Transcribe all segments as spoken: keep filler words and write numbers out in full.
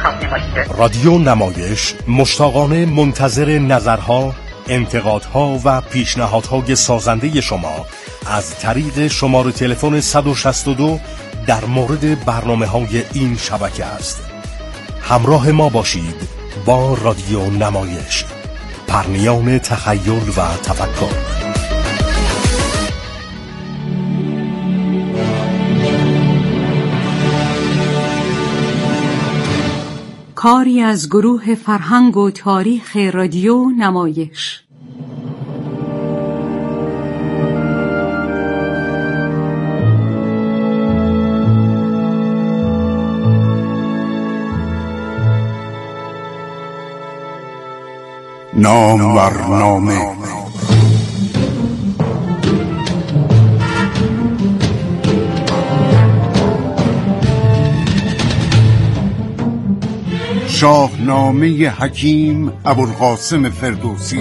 رادیو نمایش مشتاقانه منتظر نظرها، انتقادها و پیشنهادهای سازنده شما از طریق شماره تلفن صد و شصت و دو در مورد برنامه‌های این شبکه است. همراه ما باشید با رادیو نمایش، پرنیان تخیل و تفکر. کاری از گروه فرهنگ و تاریخ رادیو نمایش. نامورنامه. شاهنامه حکیم ابوالقاسم فردوسی.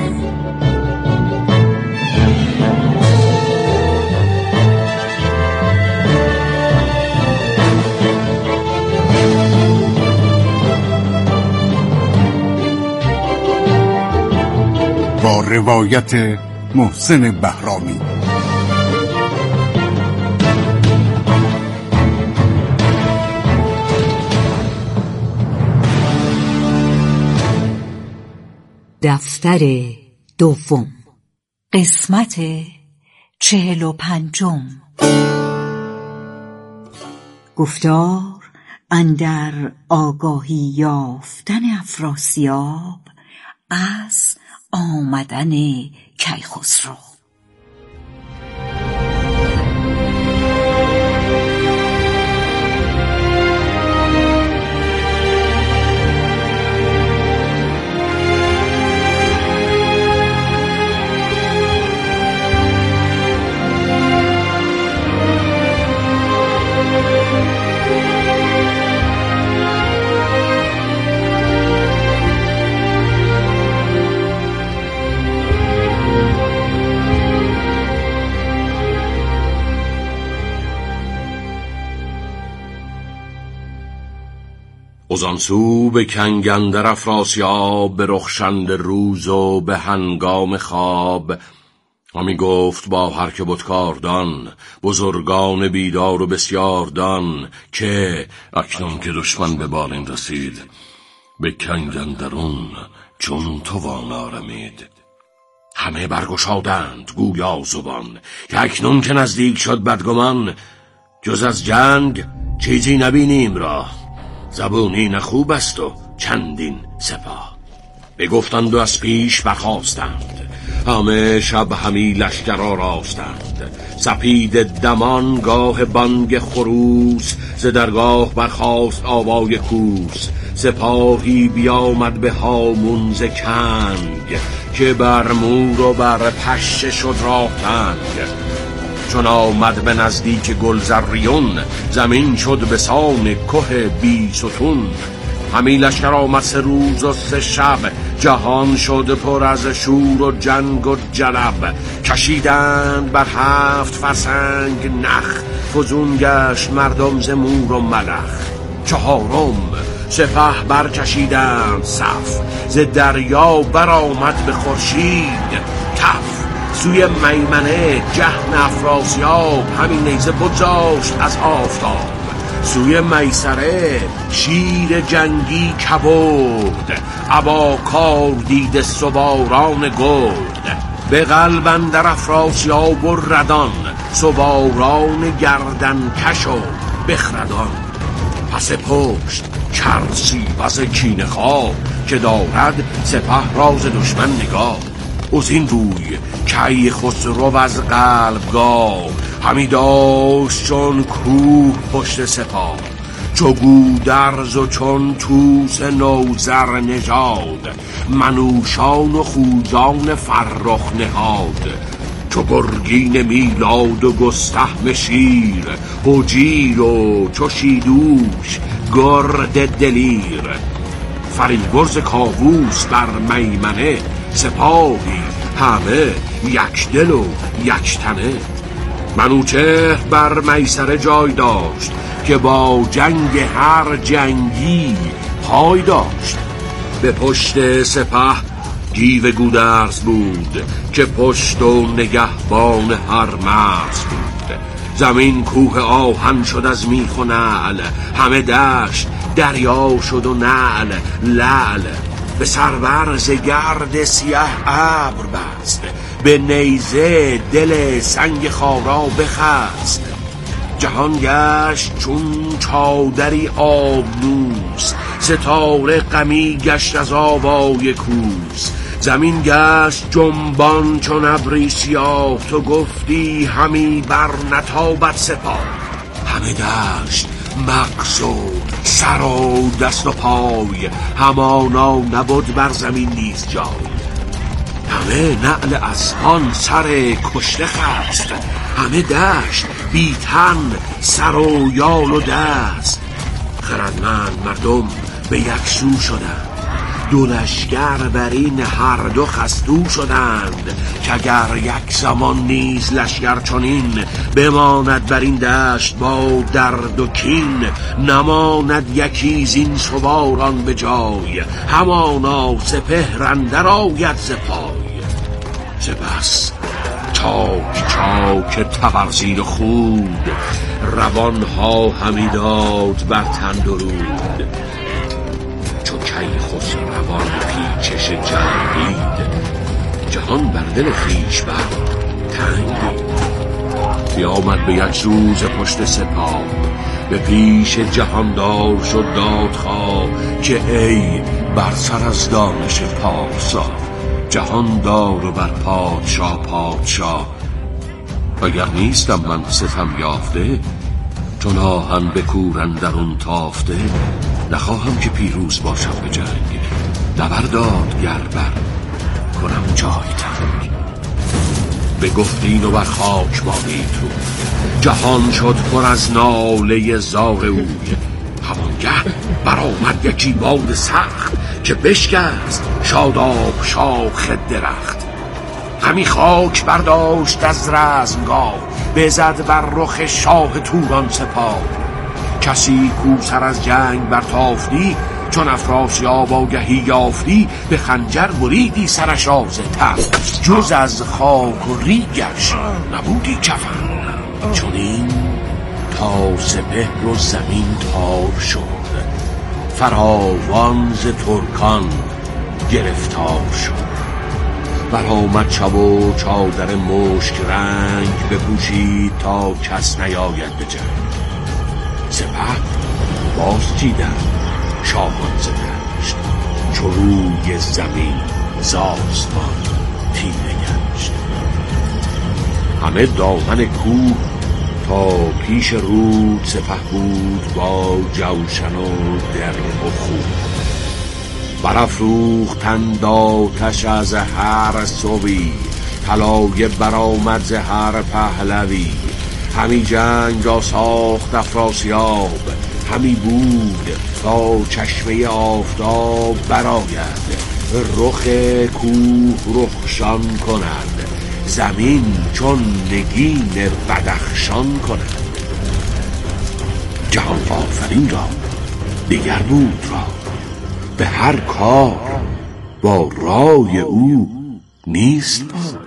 با روایت محسن بهرامی. دفتر دوم، قسمت چهل و پنجم. گفتار اندر آگاهی یافتن افراسیاب از آمدن کیخسرو. وزانسو به کنگ اندر افراسیاب، به رخشند روز و به هنگام خواب، همی گفت با هر که بدکاردان، بزرگان بیدار و بسیار دان، که اکنون که دشمن به بالین رسید، به کنگ اندرون چون توان آرمید. همه برگشادند گویا زبان، که اکنون که نزدیک شد بدگمان، جز از جنگ چیزی نبینیم را، زبونی نخوب است و چندین سپاه. بگفتند و از پیش برخاستند، همه شب همی لشکر آراستند. سپید دمان گاه بانگ خروس، ز درگاه برخاست آوای کوس. سپاهی بیامد به هامون ز کنگ، که بر مور و بر پشه شد راه تنگ. چون آمد به نزدیک گلزریون، زمین شد به سان که بی ستون. همی لشکر آمد سه روز و سه شب، جهان شد پر از شور و جنگ و جلب. کشیدند بر هفت فرسنگ نخ، فزون گشت مردم ز مور و ملخ. چهارم سپه برکشیدند صف، ز دریا برآمد به خورشید تف. سوی میمنه جهن افراسیاب، همین نیزه بگذاشت از آفتاب. سوی میسره شیر جنگی کبود، ابا کار دیده سواران گرد. به قلب اندر افراسیاب و ردان، سواران گردن کش و بخردان. پس پشت کرسی بز کینه خواه، که دارد سپه راز دشمن نگاه. از این روی کیخسرو از قلب گاه، همی داشت چون کوه پشت سپاه. چو گودرز و چون توس نوذر نژاد، منوشان و خوزان فرخ نهاد. چو گرگین میلاد و گستهم شیر، هجیر و چو شیدوش گرد دلیر. فریبرز کاووس بر میمنه، سپاهی همه یک دل و یک تنه. منوچهر بر میسره جای داشت، که با جنگ هر جنگی پای داشت. به پشت سپه گیو گودرز بود که پشت و نگهبان هر مرز بود. زمین کوه آهن شد از میخ و نعل، همه دشت دریا شد و نعل لعل. به سربرز گرد سیاه ابر بست، به نیزه دل سنگ خارا بخست. جهان گشت چون چادری آبنوس، ستاره غمی گشت از آوای کوس. زمین گشت جنبان چون ابری سیاه، تو گفتی همی بر نتابد سپاه. همه دشت مغز و سر و دست و پای، همانا نبود بر زمین نیز جای. همه نعل اسبان سر کشته خست، همه دشت بی تن سر و یال و دست. خردمند مردم به یک سو شدند، دو لشکر بر این هر دو خستو شدند. که اگر یک زمان نیز لشکر چنین، بماند بر این دشت با درد و کین. نماند یکی زین سواران به جای، همانا سپهر اندر آید ز پای. سپس چاک چاک تبرزین خود، روانها همی داد بر تن درود. چو کیخسرو روان پیچش جنگید، جهان بر دل خویش بر تنگید. بیامد به یک روز پشت سپاه، به پیش جهاندار شد دادخواه. که ای بر سر از دانش پارسا، جهاندار و بر پادشاه پادشاه. اگر نیستم من ستم یافته، چون آهن به کور اندرون تافته. نخواهم که پیروز باشم به جنگ، نبرداد گر بر کنم جای تنگ. به گفتین و بر خاک بادید رو، جهان شد پر از ناله زار اوی. همانگه برآمد یکی باد سخت، که بشکست شاداب شاخ درخت. همی خاک برداشت از رزمگاه، بزد بر رخ شاه توران سپاه. کسی کو سر از جنگ برتافتی، چون افراسیاب آگهی یافتی. به خنجر بریدی سرش آز تفت، جز از خاک و ریگش نبودی کفن. چون این تا سپهر و زمین تار شد، فراوان ز ترکان گرفتار شد. برآمد شب و چادر مشک رنگ، بپوشید تا کس نیاید به جنگ. سپه باز چیدند شاهان ز دشت، چو روی زمین ز آسمان تیره گشت. همه دامن کوه تا پیش رود، سپه بود با جوشن و درم و خوب. برافروختند آتش از هر سوی، طلایه برآمد ز هر پهلوی. همی جنگ را ساخت افراسیاب، همی بود تا چشمه آفتاب برآید. رخ کوه رخشان کند، زمین چون نگین بدخشان کند. جهان آفرین را دیگر بود را، به هر کار با رای او نیست پا.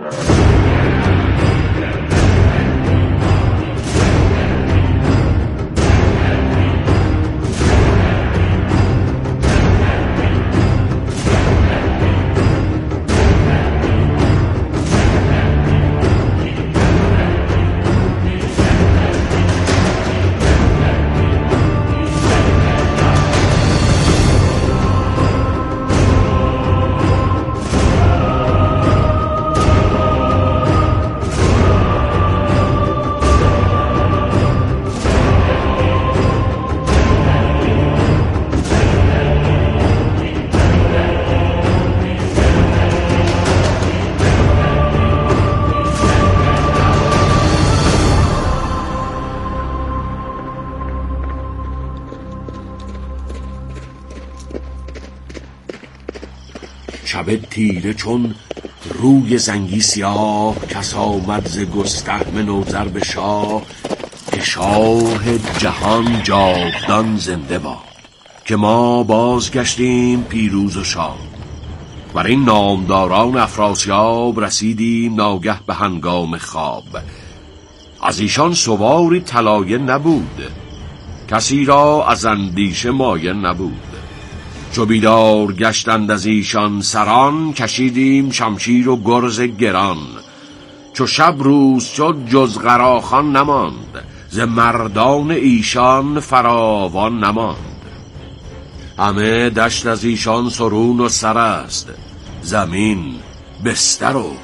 شب تیره چون روی زنگی سیاه، کس آمد ز گستهم نوذر به شاه. که شاه جهان جاودان زنده باد، که ما بازگشتیم پیروز و شاد. بر این نامداران افراسیاب رسیدیم ناگه به هنگام خواب. از ایشان سواری طلایه نبود، کسی را از اندیشه مایه نبود. چو بیدار گشتند از ایشان سران، کشیدیم شمشیر و گرز گران. چو شب روز شد جز قراخان نماند، ز مردان ایشان فراوان نماند. همه دشت از ایشان سرون و سر است، زمین بستر و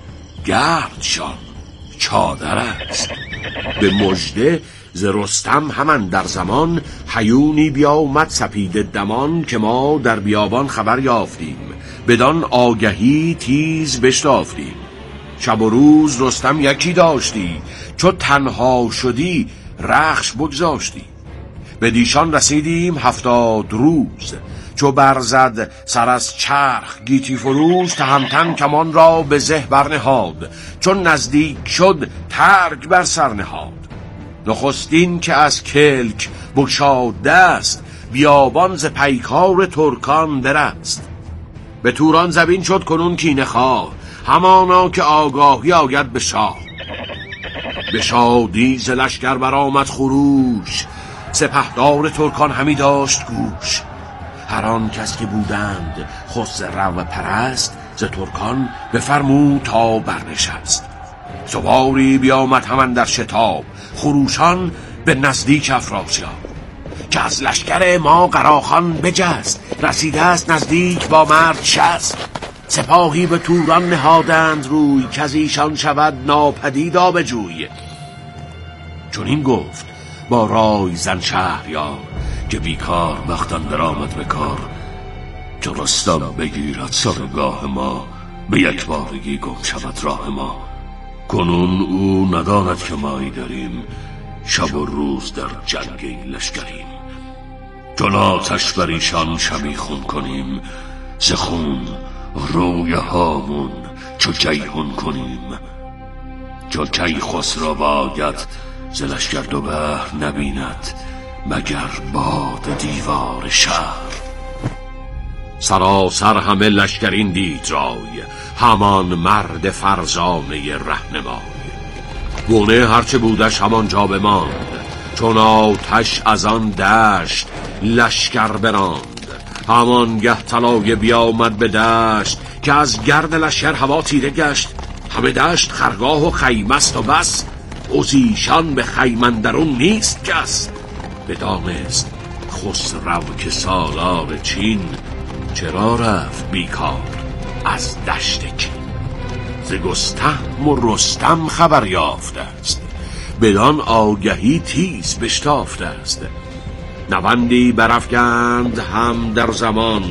گردشان چادر است. به مژده ز رستم همان در زمان، هیونی بیامد سپید دمان. که ما در بیابان خبر یافتیم، بدان آگهی تیز بشتافتیم. شب و روز رستم یکی داشتی، چو تنها شدی رخش بگذاشتی. به دیشان رسیدیم هفتاد روز، چو برزد سر از چرخ گیتی فروز. تهمتن کمان را به زه برنهاد، چون نزدیک شد ترگ بر سر نهاد. نخستین که از کلک بگشاد دست، بیابان ز پیکار ترکان برست. به توران زبین شد کنون کینه خواه، همانا که آگاهی آید به شاه. به شادی ز لشکر برآمد خروش، سپهدار ترکان همی داشت گوش. هر آن کس که بودند خسرو پرست، ز ترکان بفرمود تا برنشست. سواری بیامد همان در شتاب، خروشان به نزدیک افراسیاب. که از لشکر ما قراخان بجست، رسیده است نزدیک با مرد شست. سپاهی به توران نهادند روی، که از ایشان شود ناپدید آبجوی. چون این گفت با رای زن شهریار، که بیکار بختان در آمد به کار. چو رستم بگیرد سرگاه ما، به یک بارگی گم شود راه ما. کنون او نداند که مایی داریم، شب و روز در جنگ لشکریم. چون آتش بر ایشان شبیخون کنیم، ز خون روی هامون چو جیحون کنیم. چو کیخسرو باید ز لشکر دو بهر نبیند، مگر باد دیوار شهر. سراسر همه لشکرین دید رای، همان مرد فرزانه رهنمای. گونه هرچه بودش همانجا بماند، چون آتش از آن دشت لشکر براند. همان گه طلایه بیامد به دشت، که از گرد لشکر هوا تیره گشت. همه دشت خرگاه و خیمه است و بس، از ایشان به خیمه اندرون نیست کس. بدانست خسرو که سالار چین، چرا رفت بیکار از دشت کین. ز گستهم و رستم خبر یافته است، بدان آگهی تیز بشتافته است. نوندی برافگند هم در زمان،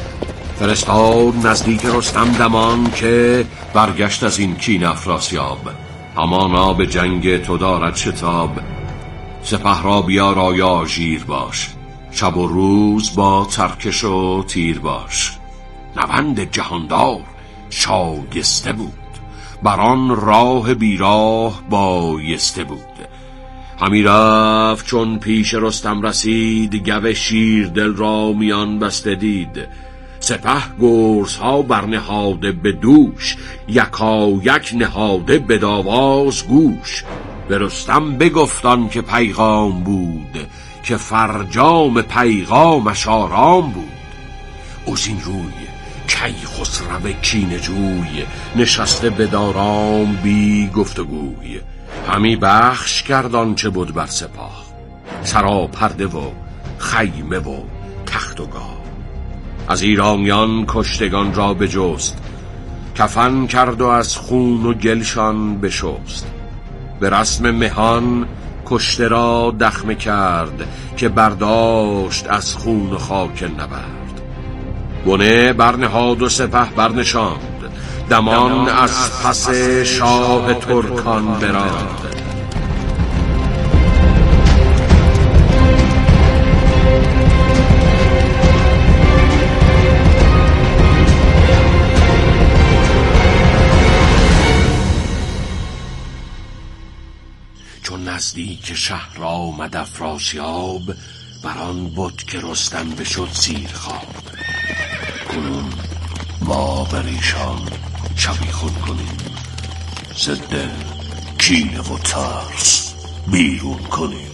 فرستاد نزدیک رستم دمان. که برگشت از این کین افراسیاب، همانا به جنگ تو دارد شتاب. سپه را بیارای آژیر باش، شب و روز با ترکش و تیر باش. نوند جهاندار شایسته بود، بران راه بیراه بایسته بود. همی رفت چون پیش رستم رسید، گو شیردل را میان بسته دید. سپه گرزها برنهاده به دوش، یکا یک نهاده به داواز گوش. به رستم بگفتان که پیغام بود، که فرجام پیغامش آرام بود. از این روی کیخسرو کینه جوی، نشسته به دارام بی گفتگوی. همی بخش کرد آنچه بود بر سپاه، سرا پرده و خیمه و تخت و گاه. از ایرانیان کشتگان را بجست، کفن کرد و از خون و گلشان بشست. به رسم مهان کشته را دخمه کرد، که برداشت از خون و خاک نبرد. بنه برنهاد و سپه برنشاند، دمان از پس شاه ترکان براند. چون نزدیک شهر آمد افراسیاب، بران بود که رستم بشد سیر خواب. کنون ما بر ایشان شبیخون کنیم، ضد کینه و ترس بیرون کنیم.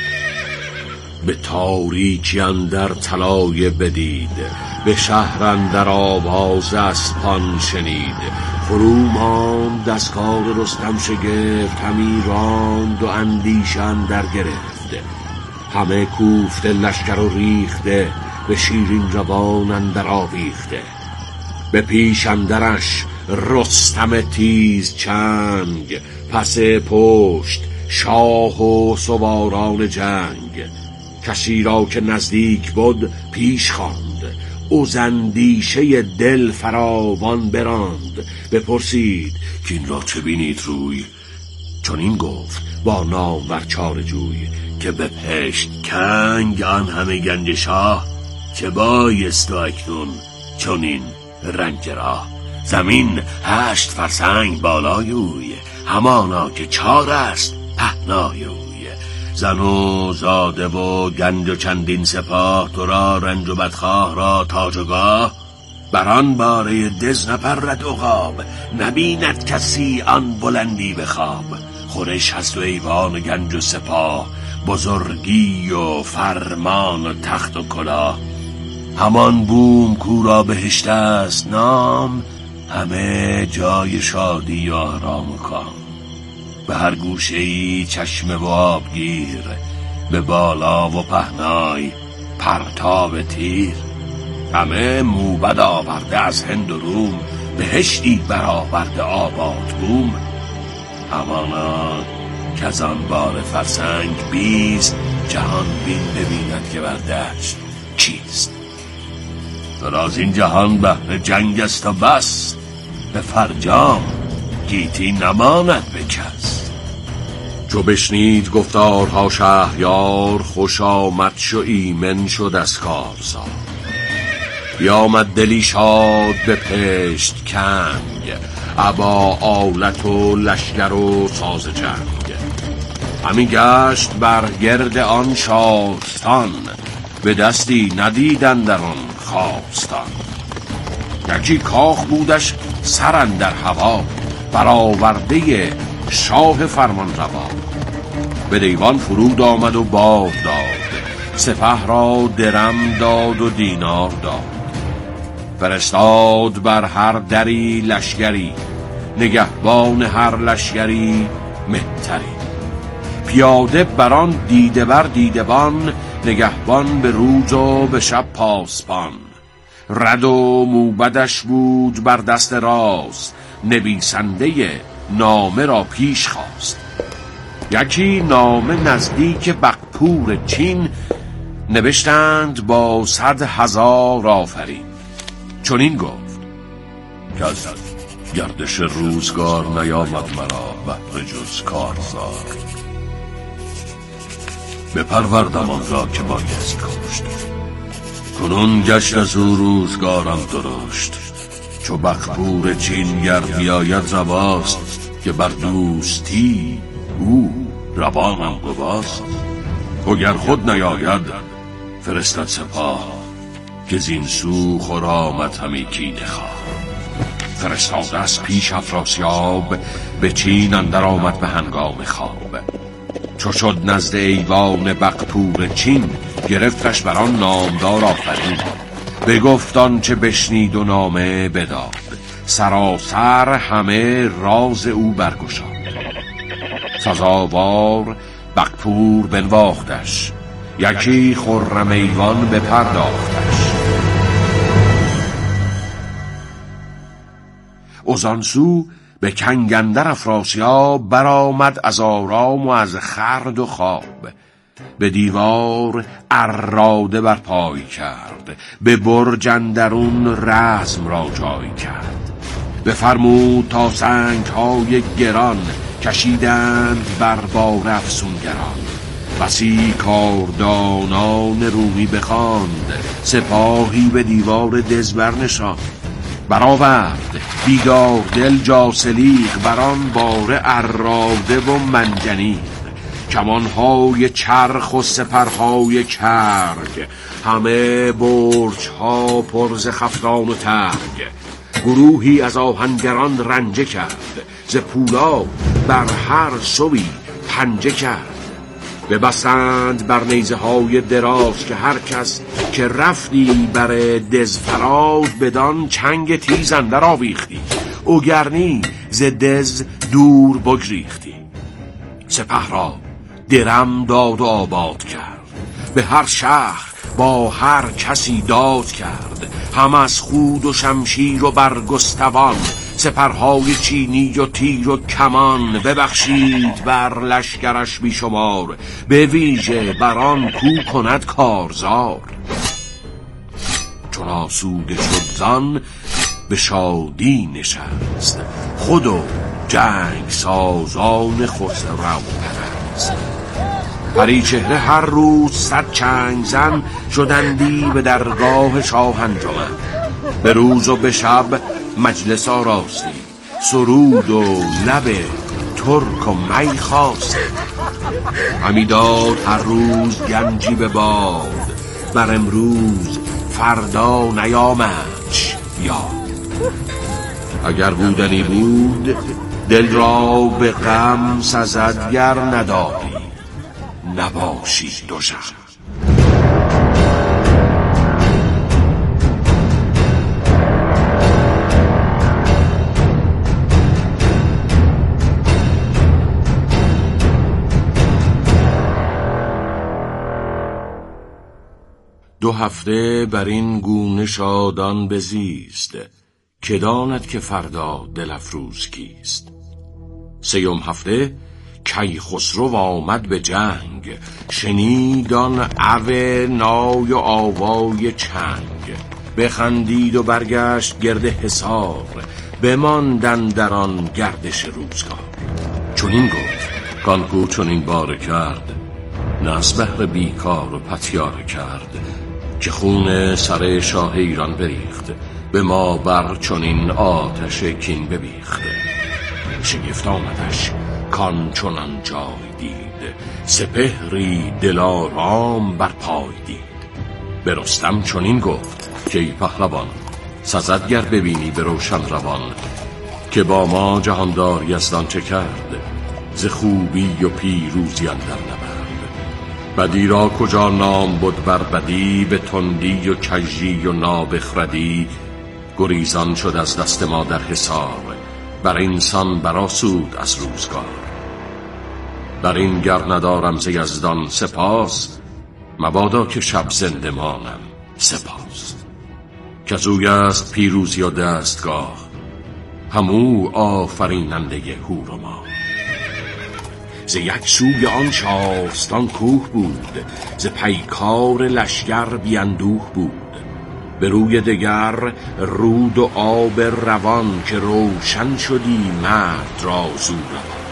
به تاریکی اندر طلایه بدید، به شهر اندر آواز اسپان شنید. فرو ماند از کار رستم شگفت، همی راند و اندیشه اندر گرفت. همه کوفته لشکر و ریخته، به شیرین روان اندر آویخته. به پیش اندرش رستم تیز چنگ، پس پشت شاه و سواران جنگ. کسی را که نزدیک بود پیش خواند، از اندیشه دل فراوان براند. بپرسید که این را چه بینید روی؟ چون این گفت با نامور چاره جوی، که به پشت کنگ آن همه گنج شاه. چه بایست و اکنون چون این رنج را؟ زمین هشت فرسنگ بالای اوی، همانا که چار است پهنای اوی. زن و زاده و گنج و چندین سپاه، تو را رنج و بدخواه را تاج و گاه. بران باره دز نپرد عقاب، نبیند کسی آن بلندی به خواب. خورش هست و ایوان و گنج و سپاه، بزرگی و فرمان و تخت و کلاه. همان بوم کو را بهشت است نام، همه جای شادی و آرام و کام. به هر گوشه‌ای چشمه و آبگیر، به بالا و پهنای پرتاب تیر. همه موبد آورده از هند و روم، بهشتی برآورده آباد بوم. همانا که از آن بار فرسنگ بیست، جهان بین ببیند که بر دشت چیست. دراز این جهان بهر جنگ است و بس، به فرجام گیتی نماند به کس. چو بشنید گفتارها شهریار، خوش آمد شو ایمن شد از کارزار. بیامد دلی شاد به پشت کنگ، ابا آلت و لشکر و ساز جنگ. همی گشت بر گرد آن شاستان، به دستی ندیدن در آن خواستان. یکی کاخ بودش سر اندر هوا، برآورده شاه فرمان روا. به دیوان فرود آمد و باد داد، سپه را درم داد و دینار داد. فرستاد بر هر دری لشکری، نگهبان هر لشکری مهتری. پیاده بران دیده بر دیدبان، نگهبان به روز و به شب پاسبان. رد و موبدش بود بر دست راست، نویسنده نامه را پیش خواست. یکی نامه نزدیک بقپور چین، نوشتند با صد هزار آفرین. چون این گفت که از گردش روزگار نیامد مرا بهر جز کارزار. بپروردم آن را که بایست کشت، کنون گشت از او روزگارم درشت. چو بقپور چین گر بیاید رواست، که بر دوستی او روانم گواست. و گر خود نیاید فرستد سپاه، که زین سو خرامت همی کینه خواه. فرستاده از پیش افراسیاب، به چین اندر آمد به هنگام خواب. چو شد نزد ایوان بقپور چین، گرفتش بران نامدار آفرین. بگفت آنچه بشنید و نامه بداد، سراسر همه راز او برگشاد. سزاوار بقپور بنواختش، یکی خرم ایوان بپرداختش. از آن سو به کنگ اندر افراسیاب، برآمد از آرام و از خورد و خواب. به دیوار اراده بر پای کرد، به برج اندرون رزم را جای کرد. بفرمود تا سنگ های گران، کشیدند بر بار افسونگران. بسی کاردانان رومی بخواند، سپاهی به دیوار دز برنشاند. برآورد بیدار دل جاسلیق، بران باره اراده و منجنیق. کمانهای چرخ و سپرهای کرگ، همه برجها پر ز خفتان و ترگ. گروهی از آهنگران رنجه کرد، ز پولاد بر هر سوی پنجه کرد. ببستند بر نیزه های دراز که هر کس که رفتی بر دز فراد، بدان چنگ تیز اندر آویختی، اوگرنی ز دز دور بگریختی. سپه را درم داد و آباد کرد، به هر شهر با هر کسی داد کرد. هم از خود و شمشیر و برگستوان، سپرهای چینی و تیر و کمان. ببخشید بر لشکرش بیشمار، به ویژه بران کو کند کارزار. چون آسوده شد زان به شادی نشست، خود و جنگ سازان خسرو پرست. پری چهره هر روز صد چنگ زن، شدندی به درگاه شاه انجمن. به روز و به شب مجلس آراستی، سرود و لب ترک و می خواستی. همی داد هر روز گنجی به باد، بر امروز فردا نیامدش یاد. اگر بودنی بود دل را به غم سزد، گر نداری نباشی دوژم. دو هفته بر این گونه شادان بزیست، که داند که فردا دل افروز کیست. سیوم هفته کیخسرو آمد به جنگ، شنید آن اوه نای و آوای چنگ. بخندید و برگشت گرد حصار، بماندن در آن گردش روزگار. چون این گفت کانکو چون این باره کرد، نه از بهر بیکار و پتیاره کرد. که خون سر شاه ایران بریخت، به ما بر چون این آتش کین ببیخت. شگفت آمدش کان چنان جای دید، سپهری دلارام بر پای دید. به رستم چنین گفت که ای پهلوان، سزد گر ببینی به روشن روان. که با ما جهاندار یزدان چه کرد، ز خوبی و پیروزی اندر نبرد. بدی را کجا نام بود بر بدی، به تندی و کژی و نابخردی. گریزان شد از دست ما در حصار، بر اینسان برآسود از روزگار. بر این گر ندارم ز یزدان سپاس، مبادا که شب زنده مانم سپاس. کز اوی است پیروزی و دستگاه، همو آفریننده هور و ماه. ز یک سوی آن شاستان کوه بود، ز پیکار لشکر بیندوه بود. به روی دگر رود و آب روان، که روشن شدی مرد را زو روان.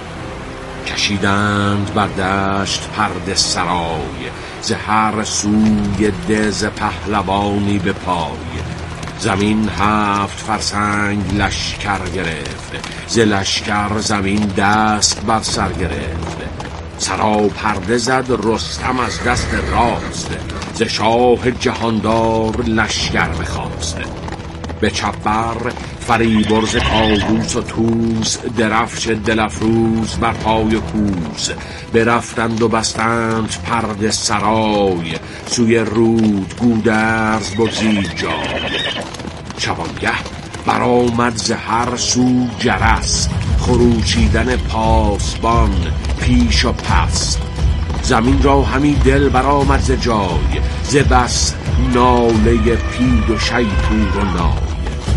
کشیدند بر دشت پرده سرای، ز هر سوی دز پهلوانی به پای. زمین هفت فرسنگ لشکر گرفت، ز لشکر زمین دست بر سر گرفت. سرا پرده زد رستم از دست راست، ز شاه جهاندار لشکر بخواست. به چپ بر فریبرز کاووس و توس، درفش دلفروز بر پای کوس. برفتند و بستند پرده سرای، سوی رود گودرز بگزید جای. شبانگه برآمد ز هر سو جرس، خروشیدن پاسبان پیش و پس. زمین را همی دل برآمد ز جای، ز بس ناله پید و شیپور و نای.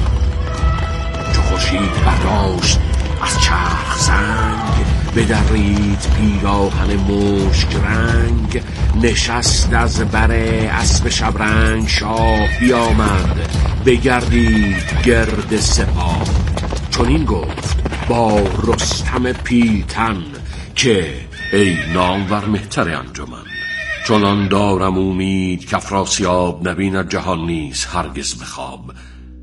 چو خورشید برداشت از چرخ سنگ، بدرید پیراهن مشک رنگ. نشست از بر اسب شبرنگ، شاه بیامد بگردید گرد سپاه. چنین گفت با رستم پیلتن، که ای نامور مهتر انجمن. چنان دارم امید که افراسیاب، نبیند جهان نیز هرگز به خواب.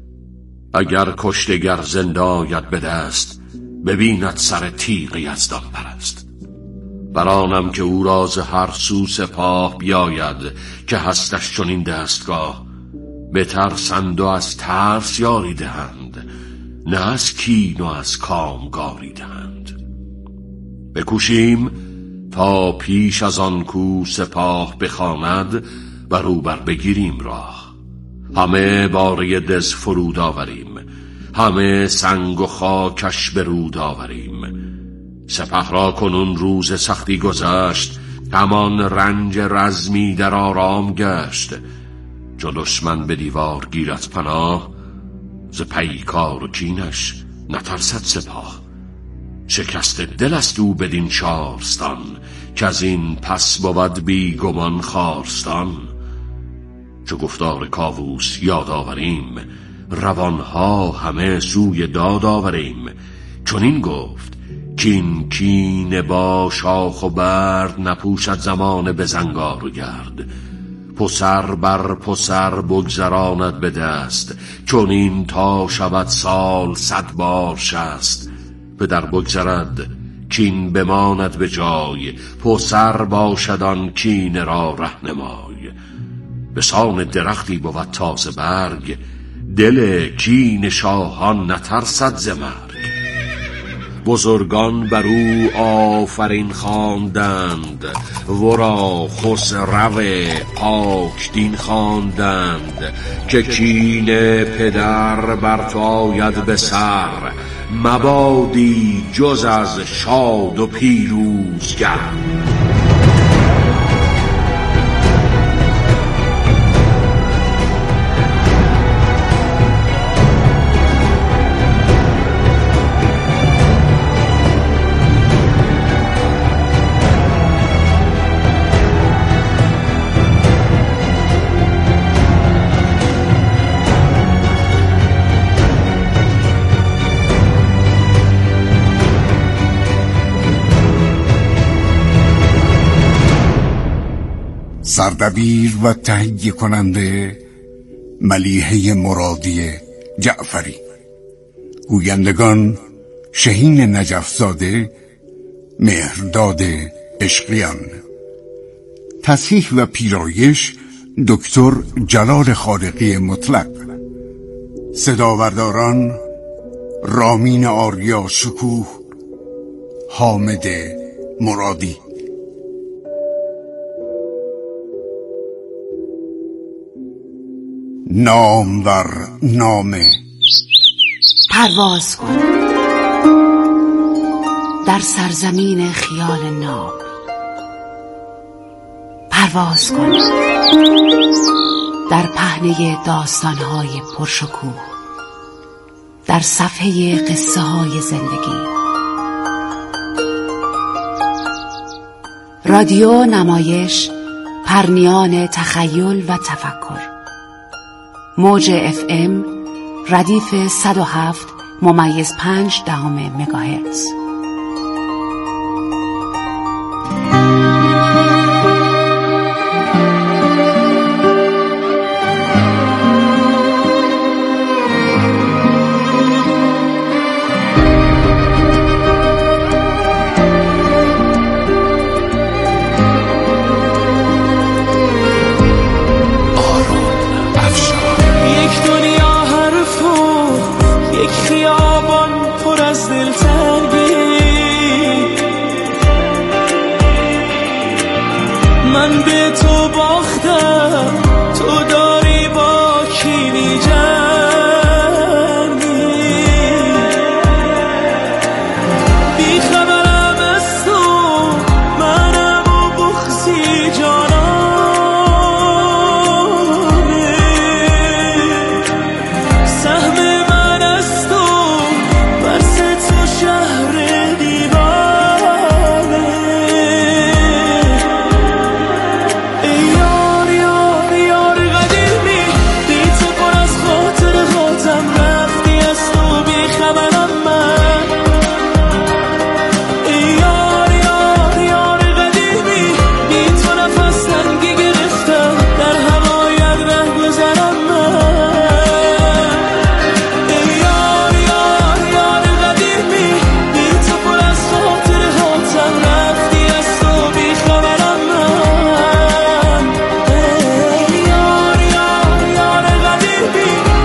اگر کشته گر زنده آید به دست، ببیند سر تیغ یزدان پرست. برانم که او راز هر سو سپاه بیاید که هستش چنین دستگاه. بترسند و از ترس یاری دهند، نه از کین و از کامگاری دهند. بکوشیم تا پیش از آن کو سپاه بخواند بر او بر بگیریم راه. همه باره دز فرود آوریم، همه سنگ و خاکش برود آوریم. سپه را کنون روز سختی گذشت، همان رنج رزمی در آرام گشت. چو دشمن به دیوار گیرد پناه، ز پیکار و کینش نترسد سپاه. شکست دل است او بدین شارستان، که از این پس بود بی گمان خارستان. چو گفتار کاووس یاد آوریم، روانها همه سوی داد آوریم. چنین گفت کین کین با شاخ و برد، نپوشد زمان به زنگار و گرد. پسر بر پسر بگذراند به دست، چنین تا شود سال صد بار شست. پدر بگذرد کین بماند به جای، پسر باشد آن کین را رهنمای. به سان درختی بود تازه برگ، دل کین شاهان نترسد ز مرگ. بزرگان بر او آفرین خواندند، ورا خسرو پاک دین خواندند. که کین پدر بر تو آید به سر، مبادی جز از شاد و پیروزگر. سردبیر و تهیه کننده ملیحه مرادی جعفری. گویندگان شهین نجفزاده، مهرداد عشقیان. تصحیح و پیرایش دکتر جلال خالقی مطلق. صداورداران رامین آریا شکوه، حامد مرادی. نامور نامه. پرواز کن در سرزمین خیال ناب، پرواز کن در پهنه داستانهای پرشکوه، در صفحه قصه های زندگی. رادیو نمایش، پرنیان تخیل و تفکر. موج اف ام ردیف صد و هفت ممیز پنج دهم مگاهرتز.